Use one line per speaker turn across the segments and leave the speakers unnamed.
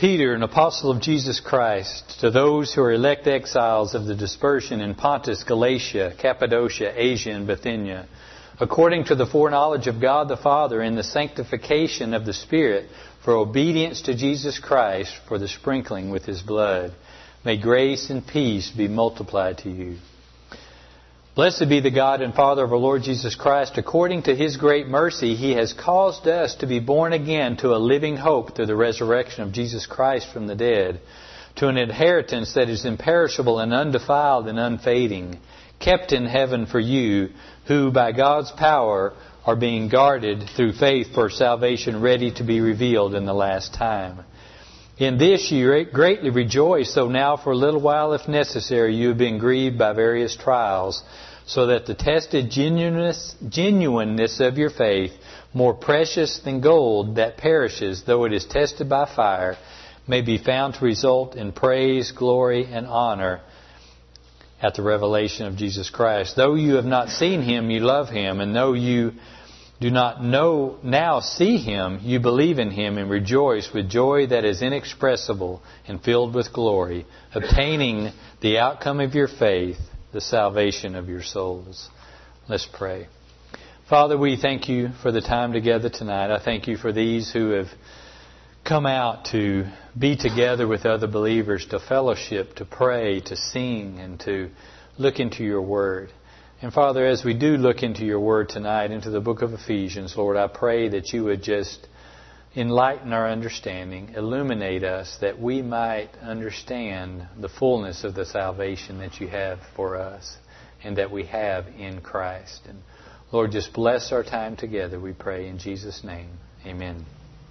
Peter, an apostle of Jesus Christ, to those who are elect exiles of the dispersion in Pontus, Galatia, Cappadocia, Asia, and Bithynia, according to the foreknowledge of God the Father and the sanctification of the Spirit, for obedience to Jesus Christ, for the sprinkling with His blood. May grace and peace be multiplied to you. Blessed be the God and Father of our Lord Jesus Christ. According to His great mercy, He has caused us to be born again to a living hope through the resurrection of Jesus Christ from the dead, to an inheritance that is imperishable and undefiled and unfading, kept in heaven for you, who by God's power are being guarded through faith for salvation ready to be revealed in the last time. In this you greatly rejoice, though now for a little while, if necessary, you have been grieved by various trials, so that the tested genuineness of your faith, more precious than gold that perishes, though it is tested by fire, may be found to result in praise, glory, and honor at the revelation of Jesus Christ. Though you have not seen Him, you love Him, and though you do not now see Him, you believe in Him and rejoice with joy that is inexpressible and filled with glory, obtaining the outcome of your faith, the salvation of your souls. Let's pray. Father, we thank You for the time together tonight. I thank You for these who have come out to be together with other believers, to fellowship, to pray, to sing, and to look into Your Word. And Father, as we do look into Your Word tonight, into the book of Ephesians, Lord, I pray that You would just enlighten our understanding, illuminate us, that we might understand the fullness of the salvation that You have for us and that we have in Christ. And Lord, just bless our time together, we pray in Jesus' name. Amen.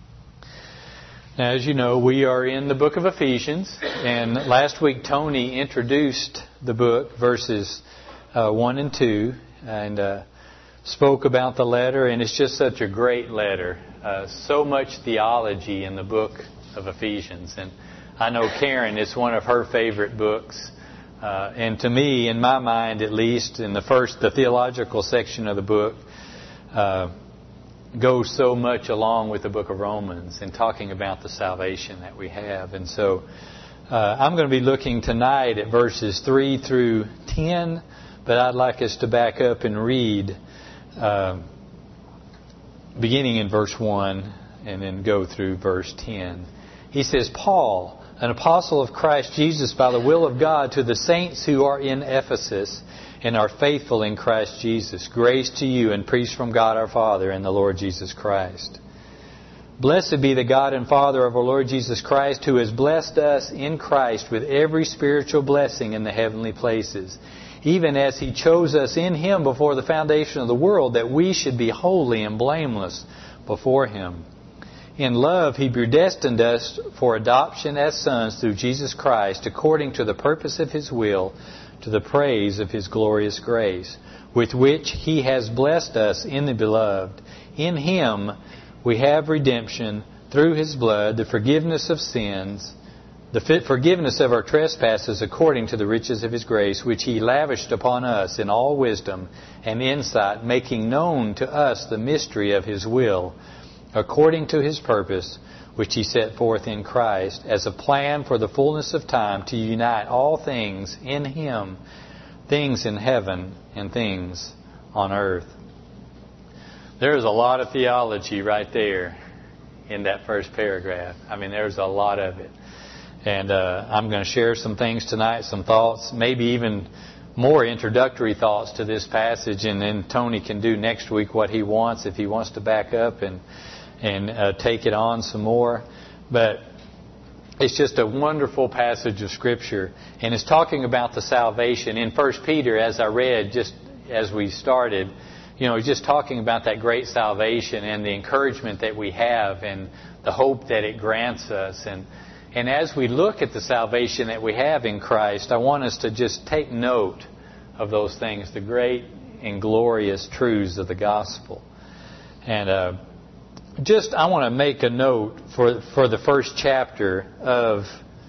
Now, as you know, we are in the book of Ephesians, and last week Tony introduced the book, verses 1 and 2, and spoke about the letter, and it's just such a great letter. So much theology in the book of Ephesians. And I know Karen, it's one of her favorite books. And to me, in my mind at least, in the theological section of the book, goes so much along with the book of Romans and talking about the salvation that we have. And so I'm going to be looking tonight at verses 3 through 10, but I'd like us to back up and read beginning in verse 1 and then go through verse 10. He says, Paul, an apostle of Christ Jesus by the will of God, to the saints who are in Ephesus and are faithful in Christ Jesus, grace to you and peace from God our Father and the Lord Jesus Christ. Blessed be the God and Father of our Lord Jesus Christ, who has blessed us in Christ with every spiritual blessing in the heavenly places, even as He chose us in Him before the foundation of the world, that we should be holy and blameless before Him. In love He predestined us for adoption as sons through Jesus Christ, according to the purpose of His will, to the praise of His glorious grace, with which He has blessed us in the Beloved. In Him we have redemption through His blood, the forgiveness of sins, the forgiveness of our trespasses, according to the riches of His grace, which He lavished upon us in all wisdom and insight, making known to us the mystery of His will, according to His purpose, which He set forth in Christ, as a plan for the fullness of time, to unite all things in Him, things in heaven and things on earth. There's a lot of theology right there in that first paragraph. I mean, there's a lot of it. And I'm going to share some things tonight, some thoughts, maybe even more introductory thoughts to this passage, and then Tony can do next week what he wants, if he wants to back up and take it on some more. But it's just a wonderful passage of Scripture, and it's talking about the salvation. In 1 Peter, as I read just as we started, just talking about that great salvation and the encouragement that we have and the hope that it grants us. And as we look at the salvation that we have in Christ, I want us to just take note of those things, the great and glorious truths of the gospel. And I want to make a note for the first chapter of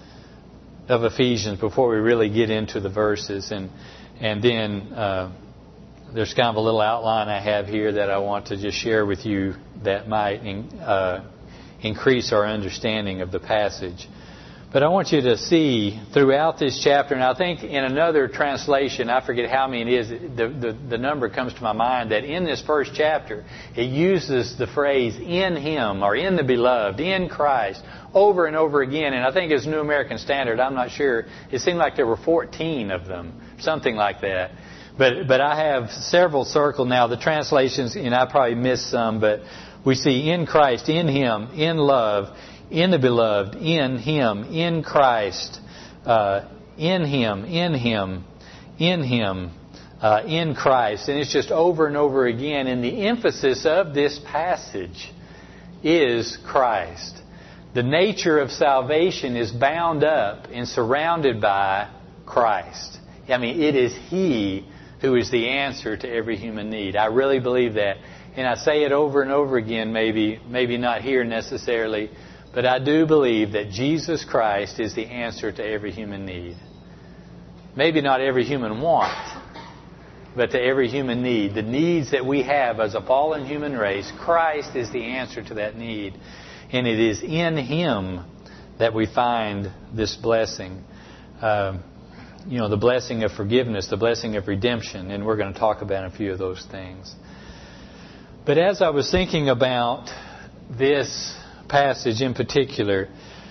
Ephesians before we really get into the verses. And then there's kind of a little outline I have here that I want to just share with you that might increase our understanding of the passage. But I want you to see throughout this chapter, and I think in another translation, I forget how many it is, the number comes to my mind, that in this first chapter, it uses the phrase in Him, or in the Beloved, in Christ, over and over again. And I think as New American Standard, I'm not sure, it seemed like there were 14 of them, something like that. But I have several circled now. The translations, and I probably missed some, but we see in Christ, in Him, in love, in the Beloved, in Him, in Christ, in Him, in Him, in Him, in Christ. And it's just over and over again. And the emphasis of this passage is Christ. The nature of salvation is bound up and surrounded by Christ. I mean, it is He who is the answer to every human need. I really believe that. And I say it over and over again, maybe not here necessarily, but I do believe that Jesus Christ is the answer to every human need. Maybe not every human want, but to every human need. The needs that we have as a fallen human race, Christ is the answer to that need. And it is in Him that we find this blessing. The blessing of forgiveness, the blessing of redemption. And we're going to talk about a few of those things. But as I was thinking about this passage in particular,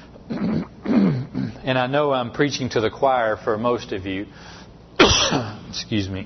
and I know I'm preaching to the choir for most of you, excuse me,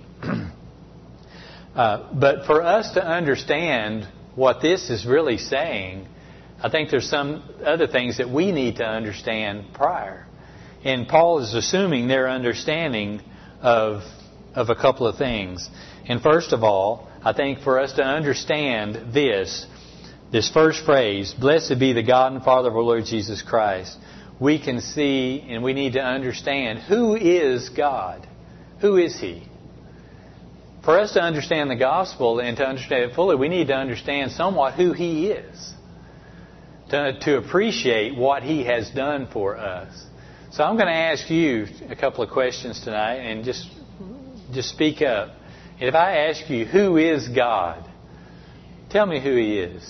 but for us to understand what this is really saying, I think there's some other things that we need to understand prior. And Paul is assuming their understanding of a couple of things. And first of all, I think for us to understand this first phrase, blessed be the God and Father of our Lord Jesus Christ, we can see and we need to understand who is God. Who is He? For us to understand the gospel and to understand it fully, we need to understand somewhat who He is. To appreciate what He has done for us. So I'm going to ask you a couple of questions tonight and just speak up. If I ask you, who is God? Tell me who He is.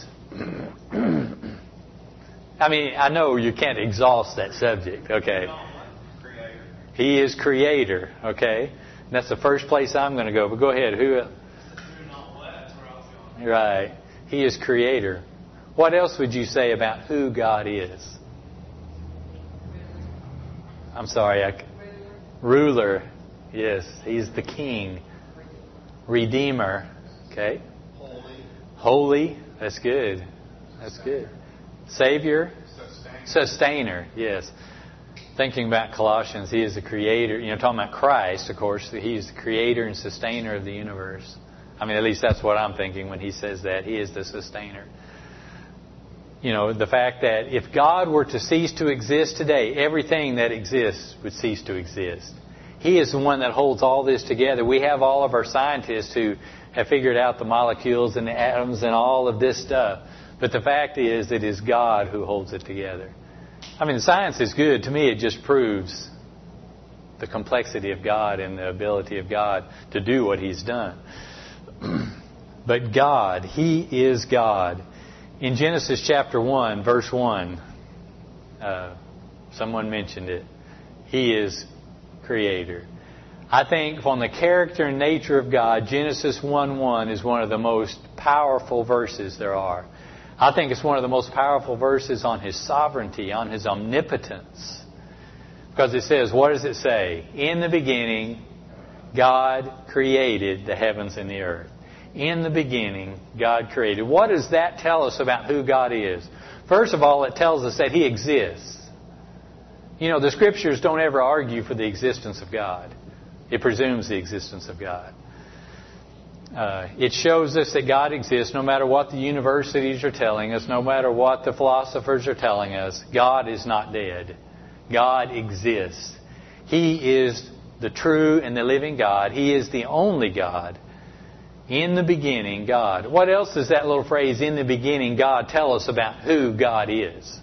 I mean, I know you can't exhaust that subject, okay? He is Creator, okay? And that's the first place I'm going to go. But go ahead. Who? Right. He is Creator. What else would you say about who God is? I'm sorry. Ruler. Yes. He's the King. Redeemer. Okay. Holy. That's good. That's good. Savior. Sustainer. Yes. Thinking about Colossians, He is the Creator. Talking about Christ, of course, He is the Creator and Sustainer of the universe. I mean, at least that's what I'm thinking when He says that. He is the Sustainer. The fact that if God were to cease to exist today, everything that exists would cease to exist. He is the one that holds all this together. We have all of our scientists who have figured out the molecules and the atoms and all of this stuff. But the fact is, it is God who holds it together. I mean, science is good. To me, it just proves the complexity of God and the ability of God to do what He's done. But God, He is God. In Genesis chapter 1, verse 1, someone mentioned it. He is Creator. I think on the character and nature of God, Genesis 1:1 is one of the most powerful verses there are. I think it's one of the most powerful verses on His sovereignty, on His omnipotence. Because it says, what does it say? In the beginning, God created the heavens and the earth. In the beginning, God created. What does that tell us about who God is? First of all, it tells us that He exists. The Scriptures don't ever argue for the existence of God. It presumes the existence of God. It shows us that God exists no matter what the universities are telling us, no matter what the philosophers are telling us. God is not dead. God exists. He is the true and the living God. He is the only God. In the beginning, God. What else does that little phrase, in the beginning, God, tell us about who God is?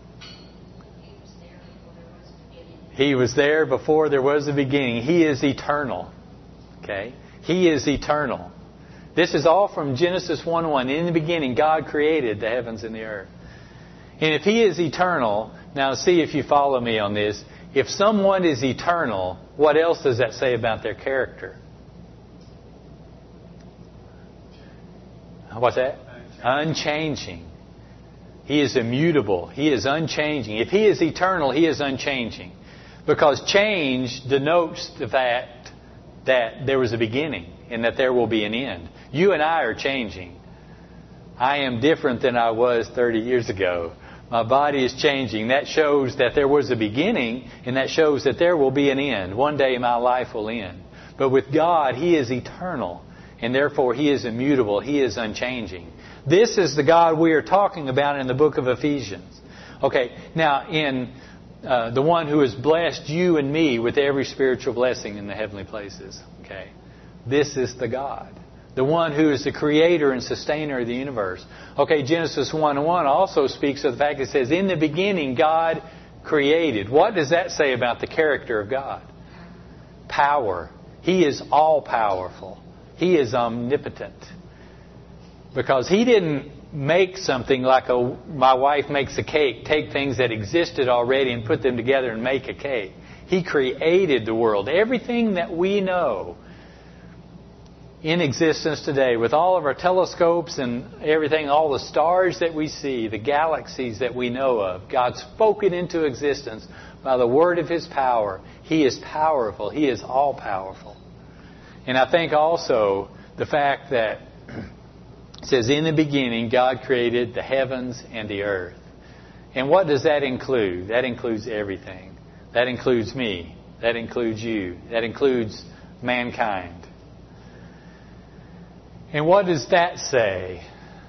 He was there before there was a beginning. He is eternal. Okay? He is eternal. This is all from Genesis 1:1. In the beginning, God created the heavens and the earth. And if He is eternal, now see if you follow me on this. If someone is eternal, what else does that say about their character? What's that? Unchanging. He is immutable. He is unchanging. If He is eternal, He is unchanging. Because change denotes the fact that there was a beginning and that there will be an end. You and I are changing. I am different than I was 30 years ago. My body is changing. That shows that there was a beginning, and that shows that there will be an end. One day my life will end. But with God, He is eternal, and therefore He is immutable. He is unchanging. This is the God we are talking about in the book of Ephesians. Okay, now in the one who has blessed you and me with every spiritual blessing in the heavenly places. Okay, this is the God. The one who is the creator and sustainer of the universe. Okay, Genesis 1:1 also speaks of the fact that it says, in the beginning God created. What does that say about the character of God? Power. He is all-powerful. He is omnipotent. Because He didn't make something like my wife makes a cake, take things that existed already and put them together and make a cake. He created the world. Everything that we know in existence today, with all of our telescopes and everything, all the stars that we see, the galaxies that we know of, God spoke it into existence by the word of His power. He is powerful. He is all-powerful. And I think also the fact that it says, in the beginning, God created the heavens and the earth. And what does that include? That includes everything. That includes me. That includes you. That includes mankind. And what does that say?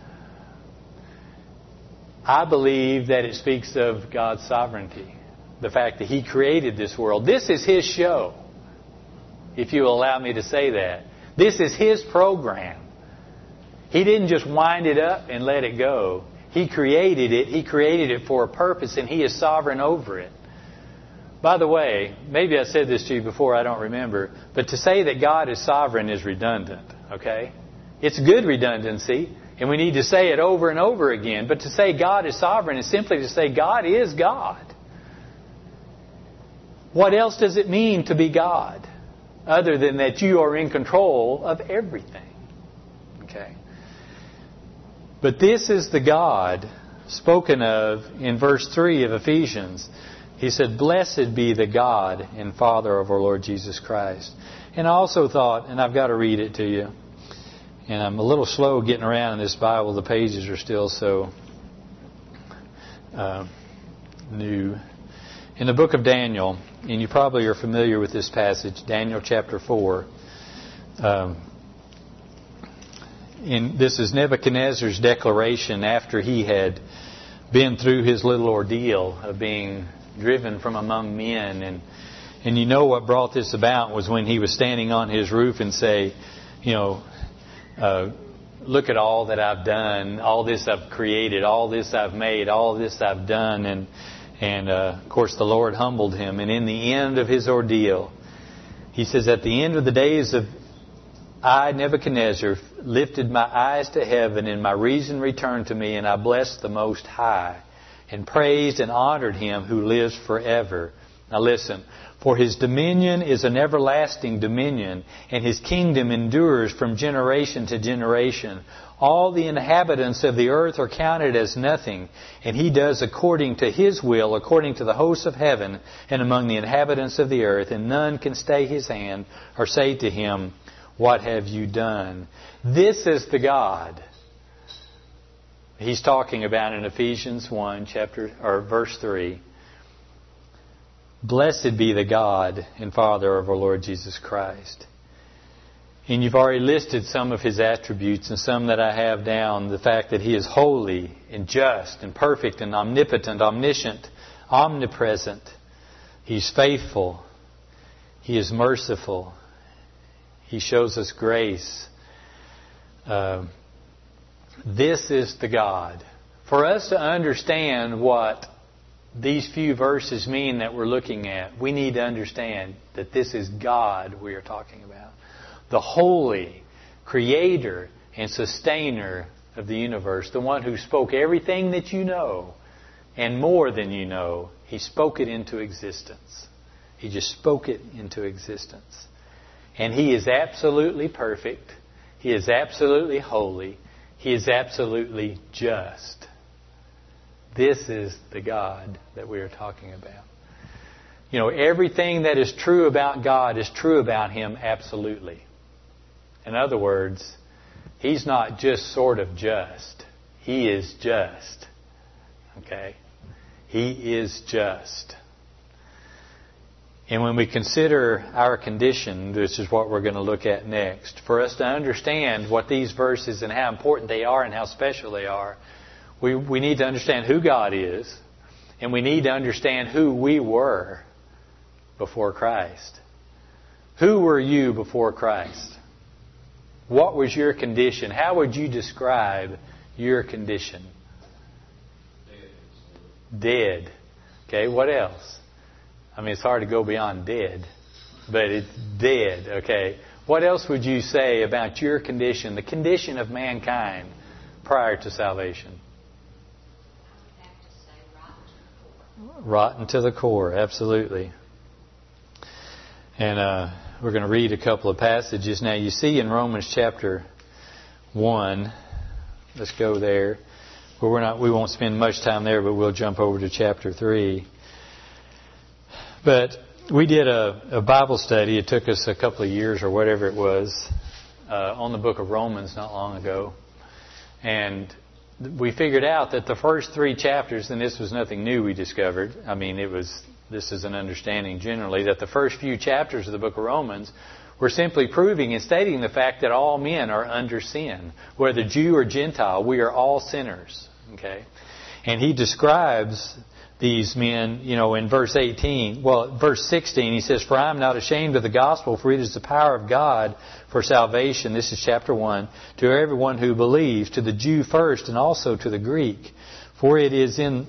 I believe that it speaks of God's sovereignty. The fact that He created this world. This is His show, if you allow me to say that. This is His program. He didn't just wind it up and let it go. He created it. He created it for a purpose, and He is sovereign over it. By the way, maybe I said this to you before, I don't remember, but to say that God is sovereign is redundant, okay? It's good redundancy, and we need to say it over and over again. But to say God is sovereign is simply to say God is God. What else does it mean to be God, other than that you are in control of everything? Okay. But this is the God spoken of in verse 3 of Ephesians. He said, blessed be the God and Father of our Lord Jesus Christ. And I also thought, and I've got to read it to you, and I'm a little slow getting around in this Bible. The pages are still so new. In the book of Daniel, and you probably are familiar with this passage, Daniel chapter 4. This is Nebuchadnezzar's declaration after he had been through his little ordeal of being driven from among men. And you know what brought this about was when he was standing on his roof and say, look at all that I've done, all this I've created, all this I've made, all this I've done. And of course the Lord humbled him. And in the end of his ordeal, he says, at the end of the days of I, Nebuchadnezzar, lifted my eyes to heaven, and my reason returned to me, and I blessed the Most High, and praised and honored Him who lives forever. Now listen, for His dominion is an everlasting dominion, and His kingdom endures from generation to generation. All the inhabitants of the earth are counted as nothing, and He does according to His will, according to the hosts of heaven, and among the inhabitants of the earth, and none can stay His hand or say to Him, what have you done? This is the God He's talking about in Ephesians 1, verse 3. Blessed be the God and Father of our Lord Jesus Christ. And you've already listed some of His attributes and some that I have down. The fact that He is holy and just and perfect and omnipotent, omniscient, omnipresent. He's faithful. He is merciful. He shows us grace. This is the God. For us to understand what these few verses mean that we're looking at, we need to understand that this is God we are talking about. The holy creator and sustainer of the universe. The one who spoke everything that you know and more than you know. He spoke it into existence. He just spoke it into existence. And He is absolutely perfect. He is absolutely holy. He is absolutely just. This is the God that we are talking about. You know, everything that is true about God is true about Him absolutely. In other words, He's not just sort of just. He is just. Okay? He is just. And when we consider our condition, this is what we're going to look at next. For us to understand what these verses and how important they are and how special they are, we need to understand who God is, and we need to understand who we were before Christ. Who were you before Christ? What was your condition? How would you describe your condition? Dead. Okay, what else? I mean, it's hard to go beyond dead, but it's dead, okay? What else would you say about your condition, the condition of mankind prior to salvation?
I would have to say rotten.
Rotten to the core, absolutely. And we're going to read a couple of passages. Now, you see in Romans chapter 1, let's go there. But we won't spend much time there, but we'll jump over to chapter 3. But we did a Bible study. It took us a couple of years or whatever it was on the book of Romans not long ago. And we figured out that the first 3 chapters, and this was nothing new we discovered. I mean, this is an understanding generally, that the first few chapters of the book of Romans were simply proving and stating the fact that all men are under sin. Whether Jew or Gentile, we are all sinners. Okay? And he describes these men, you know, in verse 16, he says, "For I am not ashamed of the gospel, for it is the power of God for salvation." This is chapter 1. "To everyone who believes, to the Jew first, and also to the Greek. For in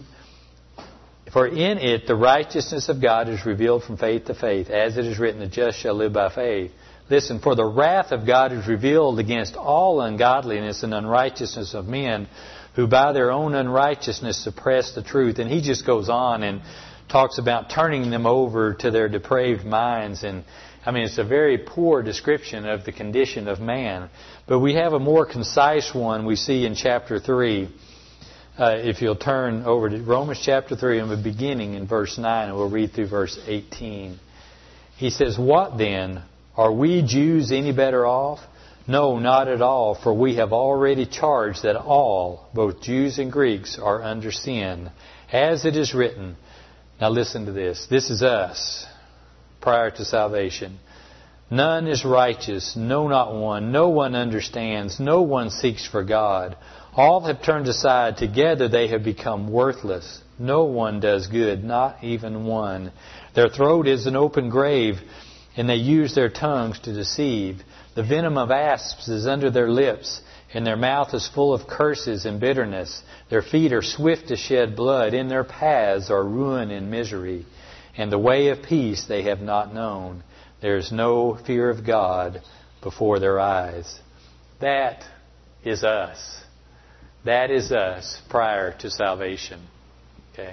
it the righteousness of God is revealed from faith to faith, as it is written, the just shall live by faith. Listen, for the wrath of God is revealed against all ungodliness and unrighteousness of men, who by their own unrighteousness suppress the truth." And he just goes on and talks about turning them over to their depraved minds. And I mean, it's a very poor description of the condition of man. But we have a more concise one we see in chapter 3. If you'll turn over to Romans chapter 3 and we're beginning in verse 9, and we'll read through verse 18. He says, "What then? Are we Jews any better off? No, not at all, for we have already charged that all, both Jews and Greeks, are under sin. As it is written," now listen to this. This is us prior to salvation. "None is righteous, no, not one. No one understands. No one seeks for God. All have turned aside. Together they have become worthless. No one does good, not even one. Their throat is an open grave, and they use their tongues to deceive. The venom of asps is under their lips, and their mouth is full of curses and bitterness. Their feet are swift to shed blood. In their paths are ruin and misery. And the way of peace they have not known. There is no fear of God before their eyes." That is us. That is us prior to salvation. Okay.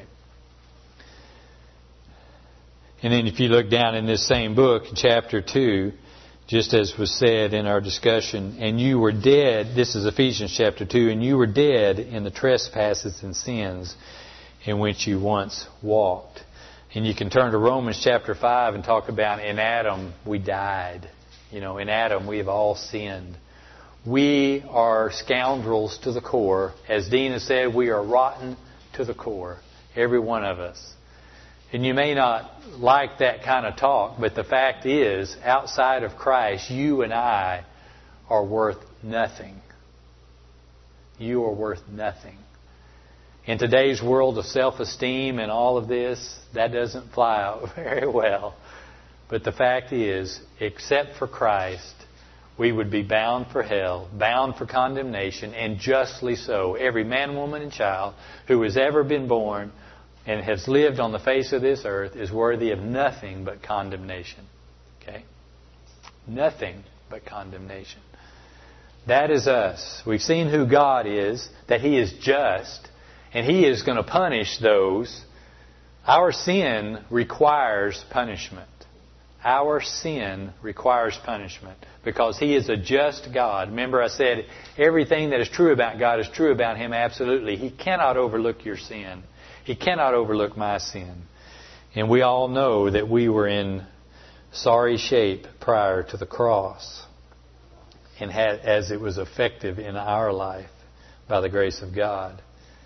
And then if you look down in this same book, chapter 2, just as was said in our discussion, "And you were dead," this is Ephesians chapter 2, "and you were dead in the trespasses and sins in which you once walked." And you can turn to Romans chapter 5 and talk about in Adam we died. You know, in Adam we have all sinned. We are scoundrels to the core. As Dina said, we are rotten to the core. Every one of us. And you may not like that kind of talk, but the fact is, outside of Christ, you and I are worth nothing. You are worth nothing. In today's world of self-esteem and all of this, that doesn't fly out very well. But the fact is, except for Christ, we would be bound for hell, bound for condemnation, and justly so. Every man, woman, and child who has ever been born and has lived on the face of this earth is worthy of nothing but condemnation. Okay? Nothing but condemnation. That is us. We've seen who God is, that He is just, And He is going to punish those. Our sin requires punishment. Our sin requires punishment because He is a just God. Remember I said everything that is true about God is true about Him absolutely. He cannot overlook your sin. He cannot overlook my sin. And we all know that we were in sorry shape prior to the cross and as it was effective in our life by the grace of God.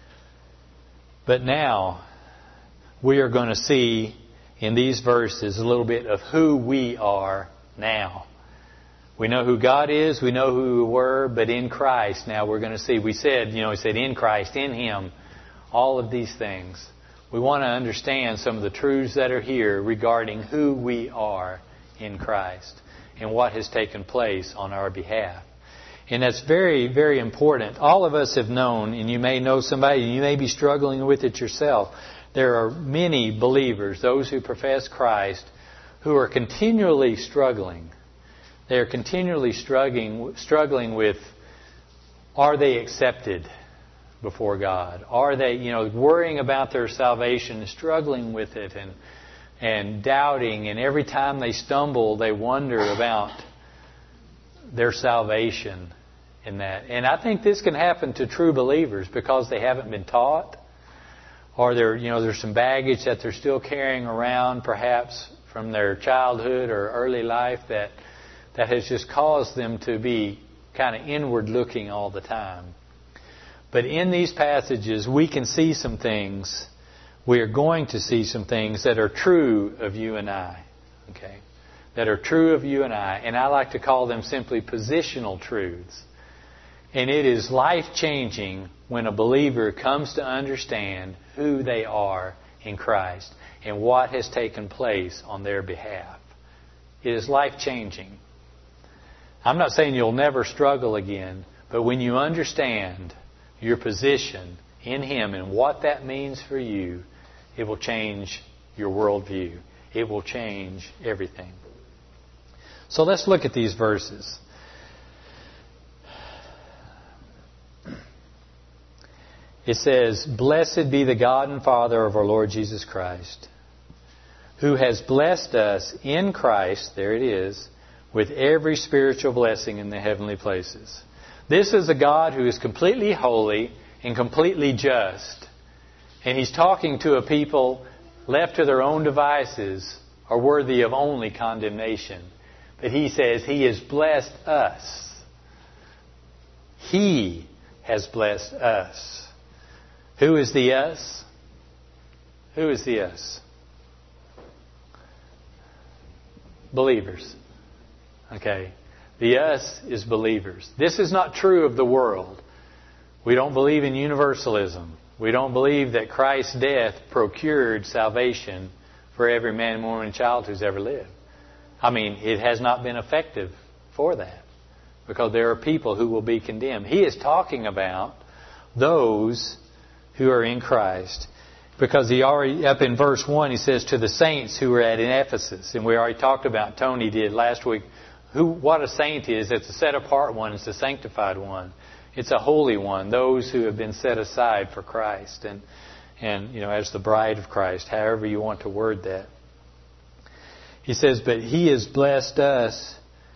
But now we are going to see in these verses a little bit of who we are now. We know who God is, we know who we were, but in Christ now we're going to see. We said, He said in Christ, in Him, all of these things. We want to understand some of the truths that are here regarding who we are in Christ and what has taken place on our behalf. And that's very, very important. All of us have known, and you may know somebody, and you may be struggling with it yourself. There are many believers, those who profess Christ, who are continually struggling. They are continually struggling with, are they accepted before God? Are they, worrying about their salvation, struggling with it and doubting, and every time they stumble, they wonder about their salvation in that. And I think this can happen to true believers because they haven't been taught, or there's some baggage that they're still carrying around, perhaps from their childhood or early life that has just caused them to be kind of inward looking all the time. But in these passages, we can see some things. We are going to see some things that are true of you and I. Okay? That are true of you and I. And I like to call them simply positional truths. And it is life-changing when a believer comes to understand who they are in Christ and what has taken place on their behalf. It is life-changing. I'm not saying you'll never struggle again, but when you understand your position in Him and what that means for you, it will change your worldview. It will change everything. So let's look at these verses. It says, "Blessed be the God and Father of our Lord Jesus Christ, who has blessed us in Christ," there it is, "with every spiritual blessing in the heavenly places." This is a God who is completely holy and completely just. And He's talking to a people left to their own devices are worthy of only condemnation. But He says He has blessed us. He has blessed us. Who is the us? Who is the us? Believers. Okay. The us is believers. This is not true of the world. We don't believe in universalism. We don't believe that Christ's death procured salvation for every man, woman, and child who's ever lived. I mean, it has not been effective for that because there are people who will be condemned. He is talking about those who are in Christ. Because he already, up in verse 1, he says, to the saints who were at Ephesus. And we already talked about, Tony did last week, what a saint is. It's a set apart one. It's a sanctified one. It's a holy one. Those who have been set aside for Christ. And as the bride of Christ, however you want to word that. He says, but He has blessed us.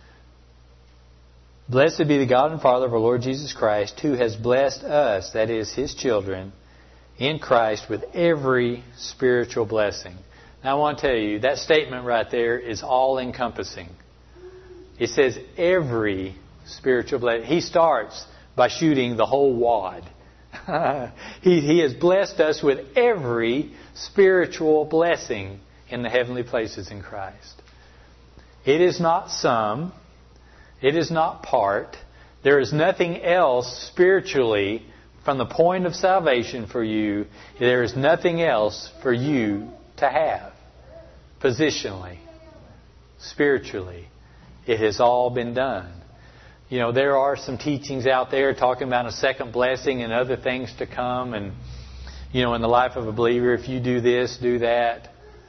Blessed be the God and Father of our Lord Jesus Christ, who has blessed us, that is, His children, in Christ with every spiritual blessing. Now I want to tell you, that statement right there is all-encompassing. It says every spiritual blessing. He starts by shooting the whole wad. He has blessed us with every spiritual blessing in the heavenly places in Christ. It is not some. It is not part. There is nothing else spiritually from the point of salvation for you. There is nothing else for you to have. Positionally, spiritually, it has all been done. There are some teachings out there talking about a second blessing and other things to come. And, in the life of a believer, if you do this, do that,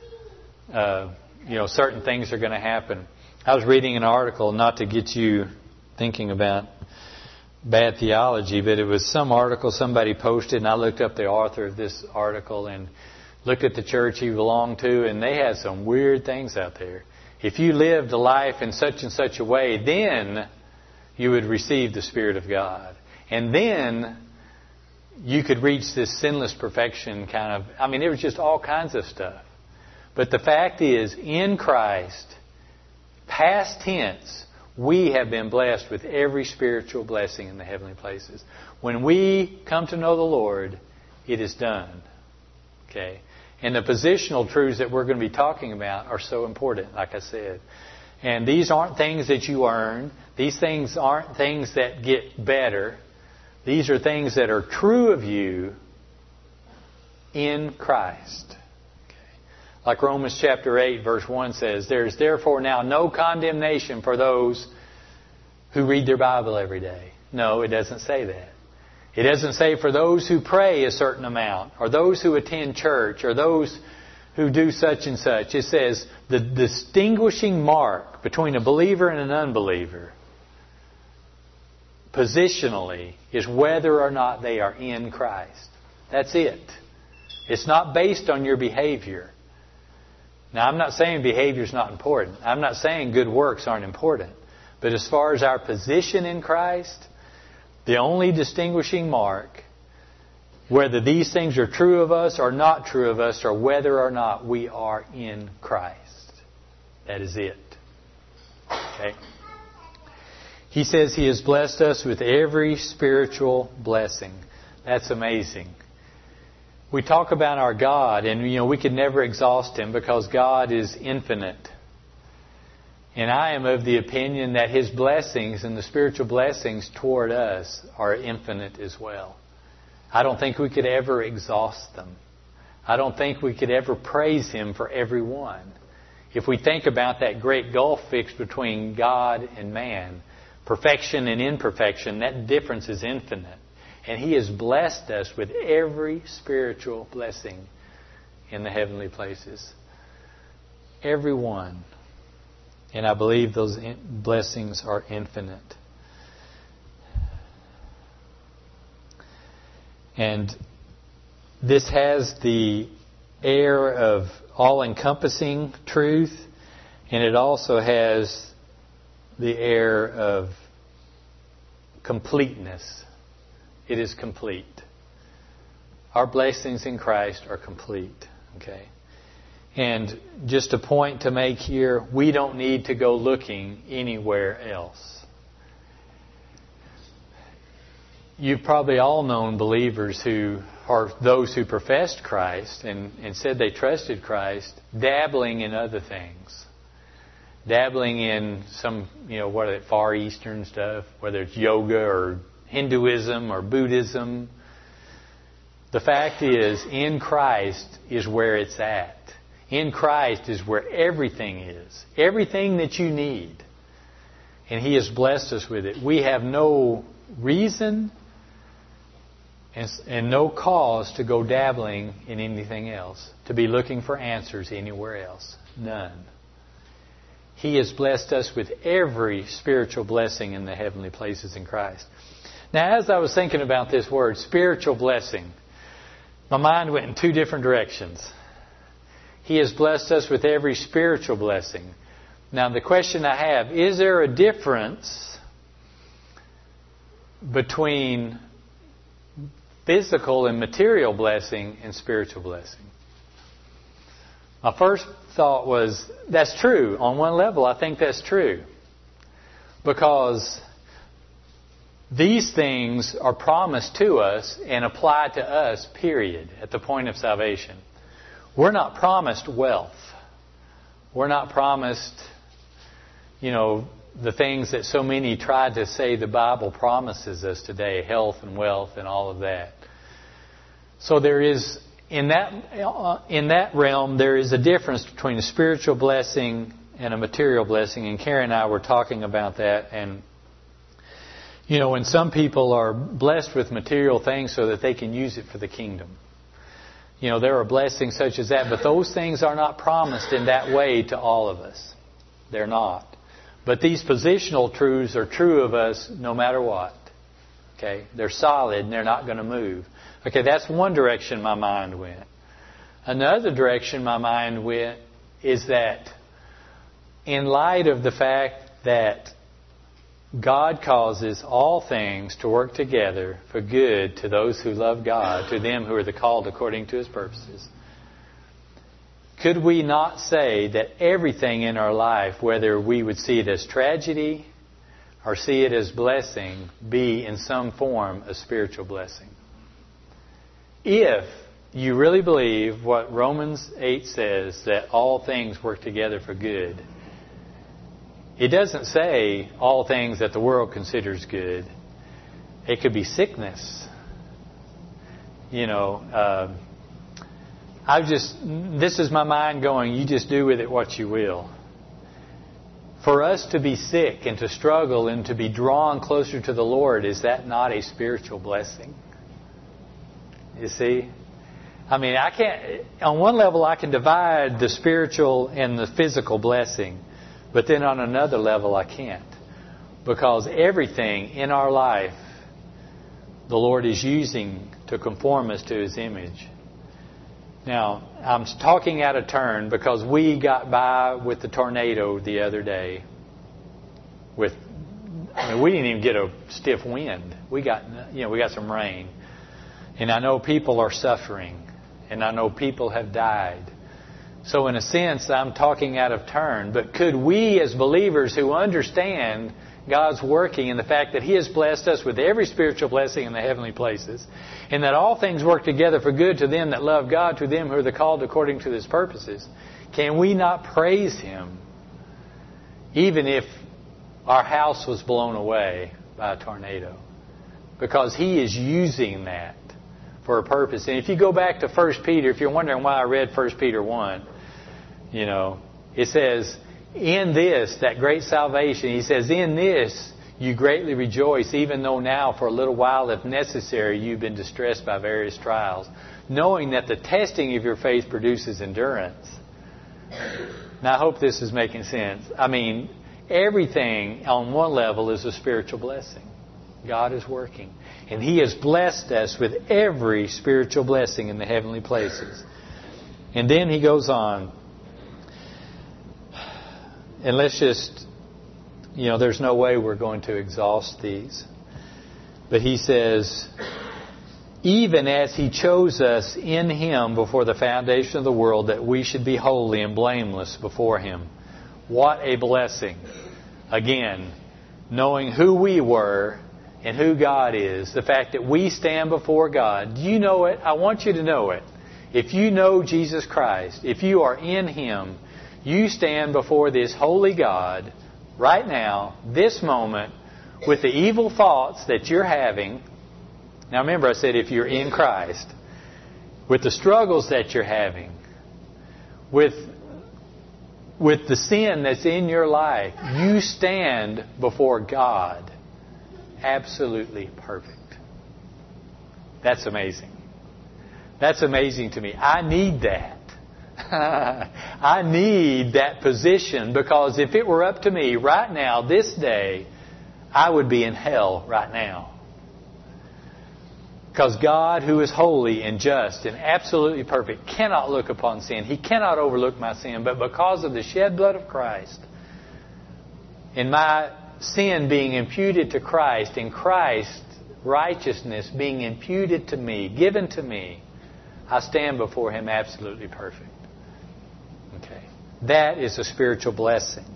certain things are going to happen. I was reading an article, not to get you thinking about bad theology, but it was some article somebody posted, and I looked up the author of this article and looked at the church he belonged to, and they had some weird things out there. If you lived a life in such and such a way, then you would receive the Spirit of God. And then you could reach this sinless perfection kind of... I mean, there was just all kinds of stuff. But the fact is, in Christ, past tense, we have been blessed with every spiritual blessing in the heavenly places. When we come to know the Lord, it is done. Okay? And the positional truths that we're going to be talking about are so important, like I said. And these aren't things that you earn. These things aren't things that get better. These are things that are true of you in Christ. Okay. Like Romans chapter 8, verse 1 says, "There is therefore now no condemnation for those who read their Bible every day." No, it doesn't say that. It doesn't say for those who pray a certain amount, or those who attend church, or those who do such and such. It says the distinguishing mark between a believer and an unbeliever, positionally, is whether or not they are in Christ. That's it. It's not based on your behavior. Now, I'm not saying behavior is not important. I'm not saying good works aren't important. But as far as our position in Christ, the only distinguishing mark, whether these things are true of us or not true of us, or whether or not we are in Christ. That is it. Okay? He says He has blessed us with every spiritual blessing. That's amazing. We talk about our God, and we could never exhaust Him because God is infinite. And I am of the opinion that His blessings and the spiritual blessings toward us are infinite as well. I don't think we could ever exhaust them. I don't think we could ever praise Him for every one. If we think about that great gulf fixed between God and man, perfection and imperfection, that difference is infinite. And He has blessed us with every spiritual blessing in the heavenly places. Every one. And I believe those blessings are infinite. And this has the air of all-encompassing truth, and it also has the air of completeness. It is complete. Our blessings in Christ are complete. Okay? And just a point to make here, we don't need to go looking anywhere else. You've probably all known believers who are those who professed Christ and said they trusted Christ, dabbling in other things. Dabbling in some, Far Eastern stuff, whether it's yoga or Hinduism or Buddhism. The fact is, in Christ is where it's at. In Christ is where everything is. Everything that you need. And He has blessed us with it. We have no reason and no cause to go dabbling in anything else, to be looking for answers anywhere else. None. He has blessed us with every spiritual blessing in the heavenly places in Christ. Now, as I was thinking about this word, spiritual blessing, my mind went in two different directions. He has blessed us with every spiritual blessing. Now, the question I have, is there a difference between physical and material blessing and spiritual blessing? My first thought was, that's true. On one level, I think that's true. Because these things are promised to us and apply to us, period, at the point of salvation. We're not promised wealth. We're not promised, the things that so many try to say the Bible promises us today, health and wealth and all of that. So there is, in that realm, there is a difference between a spiritual blessing and a material blessing. And Carrie and I were talking about that. And, when some people are blessed with material things so that they can use it for the kingdom. There are blessings such as that, but those things are not promised in that way to all of us. They're not. But these positional truths are true of us no matter what. Okay? They're solid and they're not going to move. Okay, that's one direction my mind went. Another direction my mind went is that in light of the fact that God causes all things to work together for good to those who love God, to them who are the called according to His purposes, could we not say that everything in our life, whether we would see it as tragedy or see it as blessing, be in some form a spiritual blessing? If you really believe what Romans 8 says, that all things work together for good, it doesn't say all things that the world considers good. It could be sickness. This is my mind going, you just do with it what you will. For us to be sick and to struggle and to be drawn closer to the Lord, is that not a spiritual blessing? You see? I mean, I can't, on one level I can divide the spiritual and the physical blessing, but then on another level I can't. Because everything in our life, the Lord is using to conform us to His image. Now, I'm talking out of turn because we got by with the tornado the other day. We didn't even get a stiff wind. We got some rain. And I know people are suffering. And I know people have died. So in a sense, I'm talking out of turn. But could we as believers who understand God's working and the fact that He has blessed us with every spiritual blessing in the heavenly places, and that all things work together for good to them that love God, to them who are the called according to His purposes, can we not praise Him even if our house was blown away by a tornado? Because He is using that for a purpose. And if you go back to 1 Peter, if you're wondering why I read 1 Peter 1, it says, in this, that great salvation, he says, in this you greatly rejoice, even though now for a little while, if necessary, you've been distressed by various trials, knowing that the testing of your faith produces endurance. Now, I hope this is making sense. I mean, everything on one level is a spiritual blessing. God is working. And He has blessed us with every spiritual blessing in the heavenly places. And then he goes on. And let's just, there's no way we're going to exhaust these. But he says, even as He chose us in Him before the foundation of the world, that we should be holy and blameless before Him. What a blessing. Again, knowing who we were and who God is, the fact that we stand before God. Do you know it? I want you to know it. If you know Jesus Christ, if you are in Him, you stand before this holy God right now, this moment, with the evil thoughts that you're having. Now remember, I said if you're in Christ. With the struggles that you're having. With the sin that's in your life. You stand before God absolutely perfect. That's amazing. That's amazing to me. I need that. I need that position, because if it were up to me right now, this day, I would be in hell right now. Because God, who is holy and just and absolutely perfect, cannot look upon sin. He cannot overlook my sin. But because of the shed blood of Christ, and my sin being imputed to Christ, and Christ's righteousness being imputed to me, given to me, I stand before Him absolutely perfect. Okay. That is a spiritual blessing.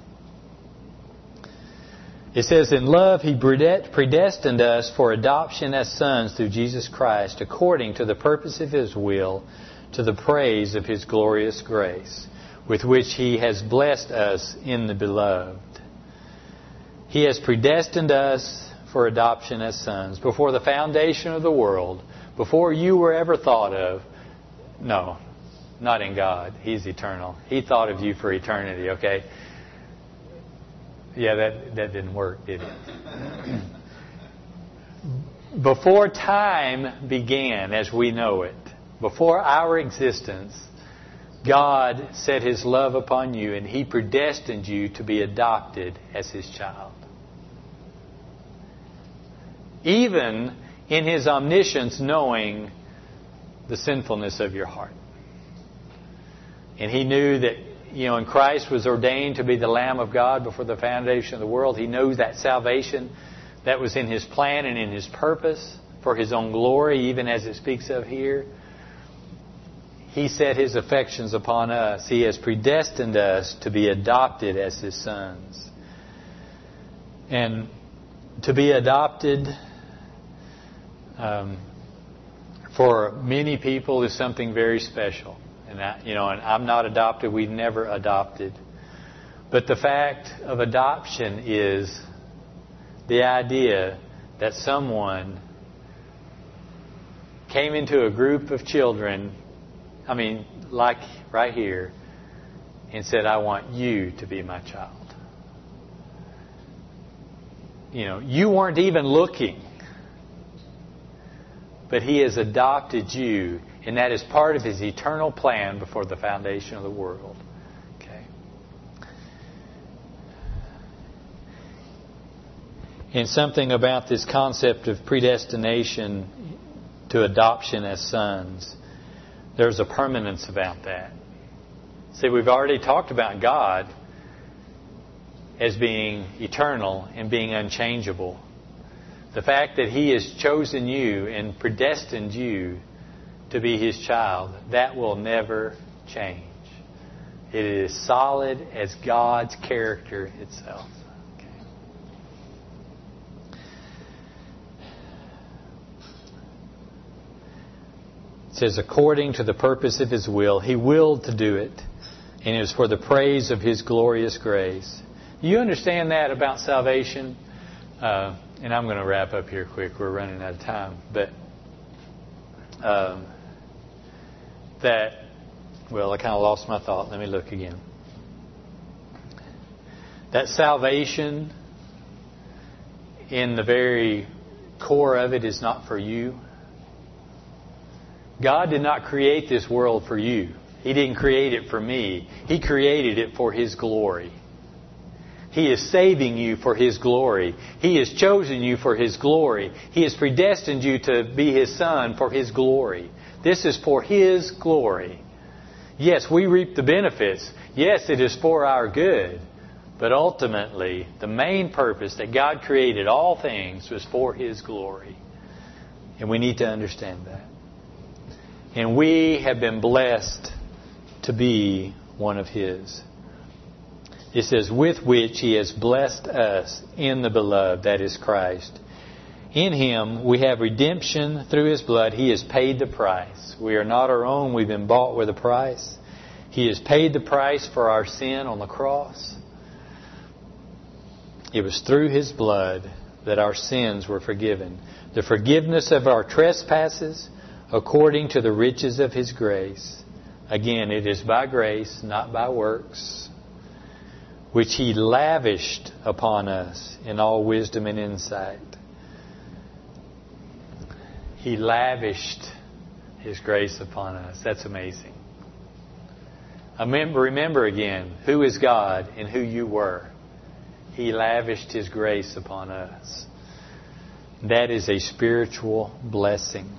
It says, in love He predestined us for adoption as sons through Jesus Christ, according to the purpose of His will, to the praise of His glorious grace, with which He has blessed us in the Beloved. He has predestined us for adoption as sons before the foundation of the world, before you were ever thought of. No, not in God. He's eternal. He thought of you for eternity, okay? Yeah, that didn't work, did it? Before time began as we know it, before our existence, God set His love upon you, and He predestined you to be adopted as His child. even in His omniscience, knowing the sinfulness of your heart. And He knew that, and Christ was ordained to be the Lamb of God before the foundation of the world. He knows that salvation that was in His plan and in His purpose for His own glory, even as it speaks of here. He set His affections upon us. He has predestined us to be adopted as His sons. And to be adopted for many people is something very special. And I'm not adopted. We've never adopted. But the fact of adoption is the idea that someone came into a group of children, like right here, and said, I want you to be my child. You weren't even looking, but He has adopted you, and that is part of His eternal plan before the foundation of the world. Okay. And something about this concept of predestination to adoption as sons, there's a permanence about that. See, we've already talked about God as being eternal and being unchangeable. The fact that He has chosen you and predestined you to be His child, that will never change. It is solid as God's character itself. It says, according to the purpose of His will, He willed to do it, and it was for the praise of His glorious grace. Do you understand that about salvation? And I'm going to wrap up here quick. We're running out of time. But I kind of lost my thought. Let me look again. That salvation, in the very core of it, is not for you. God did not create this world for you. He didn't create it for me. He created it for His glory. He is saving you for His glory. He has chosen you for His glory. He has predestined you to be His son for His glory. This is for His glory. Yes, we reap the benefits. Yes, it is for our good. But ultimately, the main purpose that God created all things was for His glory. And we need to understand that. And we have been blessed to be one of His. It says, with which He has blessed us in the Beloved, that is Christ. In Him we have redemption through His blood. He has paid the price. We are not our own. We've been bought with a price. He has paid the price for our sin on the cross. It was through His blood that our sins were forgiven. The forgiveness of our trespasses according to the riches of His grace. Again, it is by grace, not by works, which He lavished upon us in all wisdom and insight. He lavished His grace upon us. That's amazing. Remember again, who is God and who you were. He lavished His grace upon us. That is a spiritual blessing.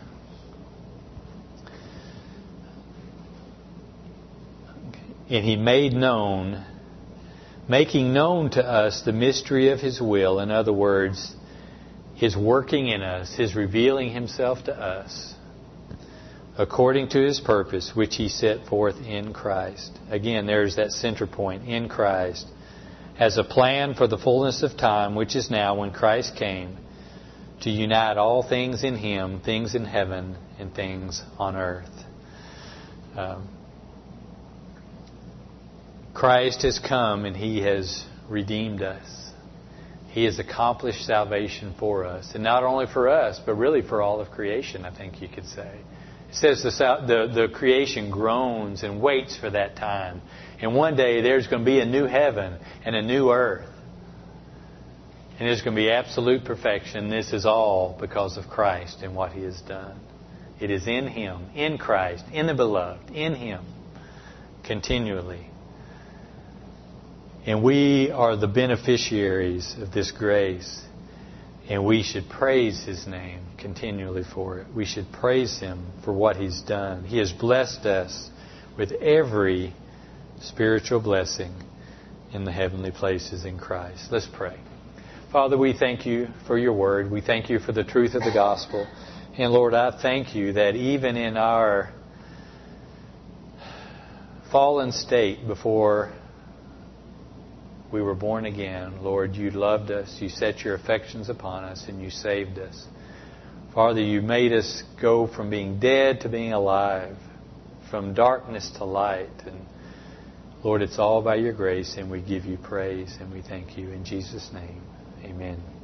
And He making known to us the mystery of His will. In other words, His working in us, His revealing Himself to us, according to His purpose, which He set forth in Christ. Again, there's that center point, in Christ, as a plan for the fullness of time, which is now when Christ came, to unite all things in Him, things in heaven and things on earth. Christ has come and He has redeemed us. He has accomplished salvation for us. And not only for us, but really for all of creation, I think you could say. It says the creation groans and waits for that time. And one day there's going to be a new heaven and a new earth. And there's going to be absolute perfection. This is all because of Christ and what He has done. It is in Him, in Christ, in the Beloved, in Him, continually. And we are the beneficiaries of this grace. And we should praise His name continually for it. We should praise Him for what He's done. He has blessed us with every spiritual blessing in the heavenly places in Christ. Let's pray. Father, we thank You for Your Word. We thank You for the truth of the gospel. And Lord, I thank You that even in our fallen state before we were born again, Lord, You loved us. You set Your affections upon us and You saved us. Father, You made us go from being dead to being alive, from darkness to light. And Lord, it's all by Your grace, and we give You praise and we thank You. In Jesus' name, amen.